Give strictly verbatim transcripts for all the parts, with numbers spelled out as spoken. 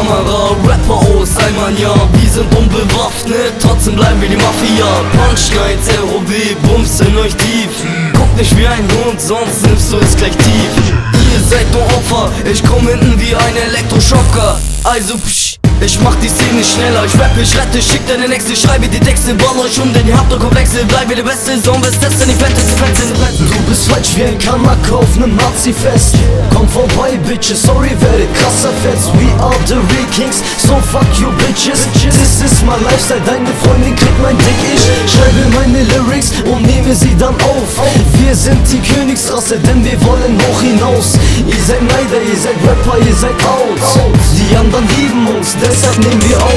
Kamera, Rapper aus einmal ja. Wir sind unbewaffnet, trotzdem bleiben wir die Mafia. Punchlines, R O W, Bums in euch tief. Guck nicht wie ein Hund, sonst nimmst du es gleich tief. Ihr seid nur Opfer, ich komm hinten wie ein Elektroschocker. Also psch, ich mach die Szene schneller. Ich rappe, ich rette, schick deine Nächste. Schreibe die Texte, ball euch um, denn ihr habt doch Komplexe. Bleibe der Beste, so was das denn die fetteste Fetze. Du bist falsch wie ein Kamaka auf nem Nazi-Fest. Komm vorbei, Bitches, sorry, werde krasser Fetz. We are the real kings, so fuck you, bitches. This is my lifestyle, deine Freundin kriegt mein Dick. Ich schreibe meine Lyrics und nehme sie dann auf. Wir sind die Königsrasse, denn wir wollen hoch hinaus. Ihr seid Neider, ihr seid Rapper, ihr seid out. Die anderen lieben uns, deshalb nehmen wir auf.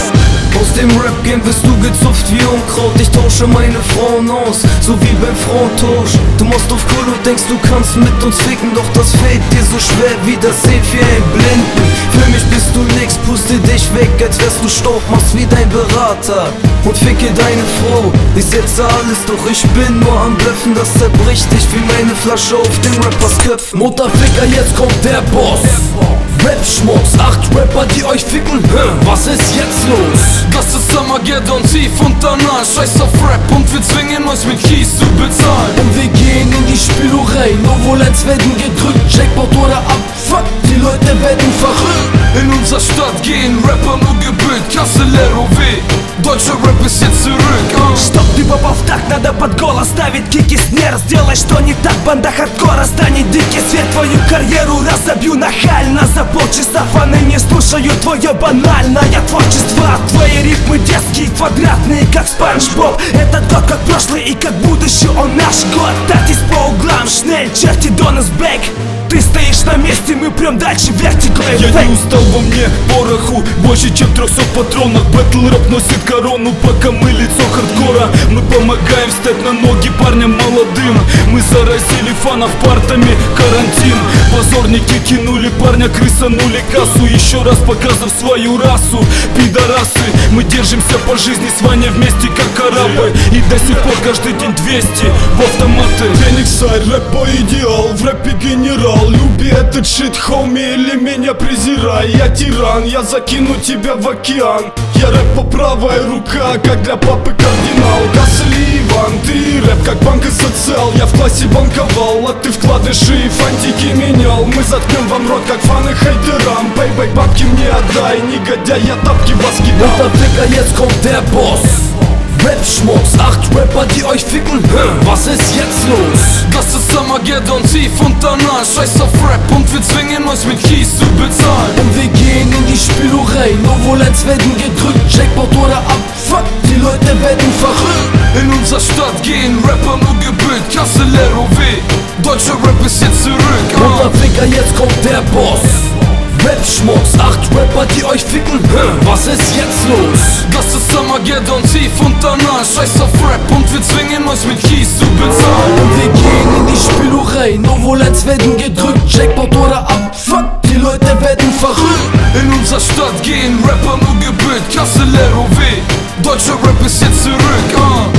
Aus dem Rap-Game bist du gezupft wie Unkraut. Ich tausche meine Frauen aus, so wie beim Frauentausch. Du machst auf cool und denkst, du kannst mit uns ficken, doch das fällt dir so schwer wie das Sehen für einen Blinden. Für mich bist du nix, puste dich weg, als wärst du Staub. Machst wie dein Berater und ficke deine Frau. Ich setze alles, doch ich bin nur am Bluffen. Das zerbricht dich wie meine Flasche auf den Rappers Köpfen. Mutterficker, jetzt kommt der Boss. Rap-Schmutz, acht Rapper, die euch ficken, was ist jetzt los? Das ist Armageddon, tief und danach scheiß auf Rap und wir zwingen euch mit Kies zu bezahlen. Und wir gehen in die Spielerei, Novolens werden gedrückt, Jackpot oder Abfuck, die Leute werden verrückt. In unserer Stadt gehen Rapper nur gebildet, Kassel R O W, deutscher Rap ist jetzt zurück. uh. Чтоб ты попал в так, надо под голос ставить кики снер. Сделай что не так, банда хардкора станет дикий свет. Твою карьеру разобью нахально за полчаса. Фаны не слушают твое банальное творчество. Твои рифмы детские, квадратные, как Спанч Боб. Этот год как прошлый и как будущее, он наш год. Тратись по углам, шнель, черти, Донус Бэк. Ты стоишь на месте, мы прям дальше вертикой. Я не устал, во мне пороху больше, чем трехсот патронов. Бэтл рэп носит корону, пока мы лицо хардкора. Мы помогаем встать на ноги парням молодым. Мы заразили фанов партами, карантин. Позорники кинули парня, крысанули кассу. Еще раз показав свою расу, пидорасы. Мы держимся по жизни с Ваней вместе, как арабы. И до сих пор каждый день двести в автоматы. Фениксай, рэпа идеал, в рэпе генерал. Люби этот шит, хоми, или меня презирай. Я тиран, я закину тебя в океан. Я рэпа правая рука, как для папы кардинал. Гасли Иван, ты рэп как банк и социал. Я в классе банковал, а ты вкладыши и фантики менял. Мы заткнем вам рот, как фаны хейтерам. Бэй-бэй, бабки мне отдай, негодяй, я тапки вас кидал. Mutterficker, jetzt kommt der Boss. Rap-Schmutz, acht Rapper, die euch ficken, was ist jetzt los? Das ist Armageddon, tief und danach scheiß auf Rap und wir zwingen euch mit Kies zu bezahlen. Und wir gehen in die Spielerei, Novolens werden gedrückt, Jackpot oder Abfuck, die Leute werden verrückt. In unserer Stadt gehen Rapper nur gebildet, Kassel R O W, deutscher Rap ist jetzt zurück. uh. Mutterficker, jetzt kommt der Boss. Rap-Schmutz, acht Rapper, die euch ficken, was ist jetzt los? Das ist Armageddon, tief und danach scheiß auf Rap und wir zwingen euch mit Kies zu bezahlen. Und wir gehen in die Spielerei, Novolens werden gedrückt, Jackpot oder Abfuck, die Leute werden verrückt. In unserer Stadt gehen Rapper nur gebildet, Kassel R O W, deutscher Rap ist jetzt zurück. uh.